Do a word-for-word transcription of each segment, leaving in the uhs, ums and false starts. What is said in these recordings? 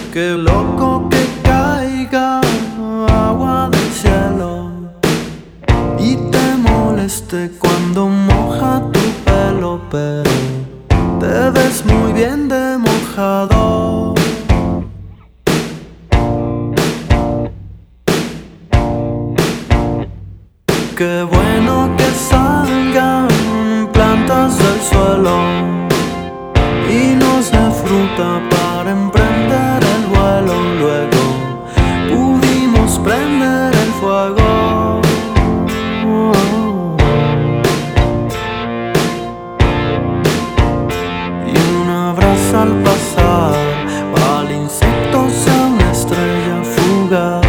Qué loco que caiga agua del cielo y te moleste cuando moja tu pelo, pero te ves muy bien de mojado. Qué bueno que salgan plantas del suelo y nos dé fruta para emprender el vuelo. Luego pudimos prender el fuego. Y una brasa al pasar, al insecto sea una estrella fugaz.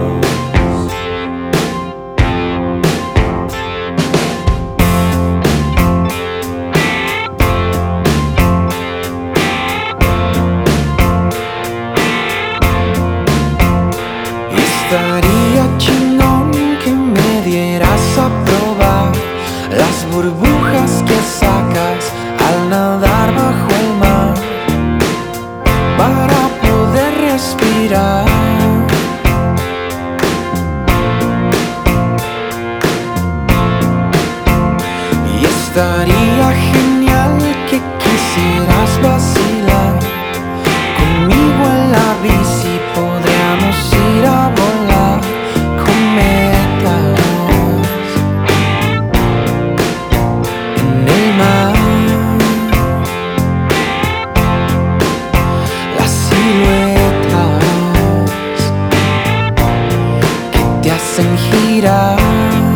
Estaría chingón que me dieras a probar las burbujas que sacas al nadar bajo el mar, para poder respirar. Y estaría genial que quisieras vacilar conmigo en la bici. Podríamos ir a volar cometas en el mar. Las siluetas que te hacen girar.